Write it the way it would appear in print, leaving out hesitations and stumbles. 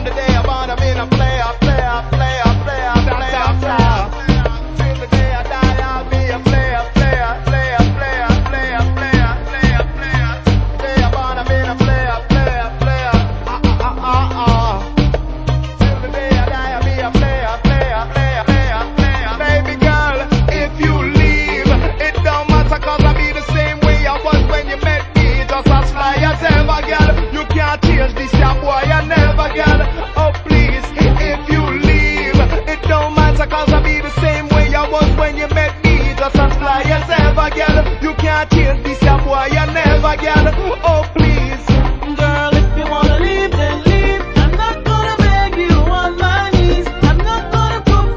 the day I'm born, I'm in a player, player, player, player, player, player. Till the day I die, I'll be a player, player, player, player, player, player, player, player. Day I'm born, I'm in a player, player, player. Till the day I die, I'll be a player, player, player, player, player. Baby girl, if you leave, it don't matter 'cause I'll be the same way I was when you met me. Just as fly as ever, girl. You can't change this, yeah, boy, I never, girl. Oh, please, if you leave, it don't matter 'cause I'll be the same way I was when you met me. Just as fly as ever, girl. You can't change this, yeah, boy, I never, girl. Oh,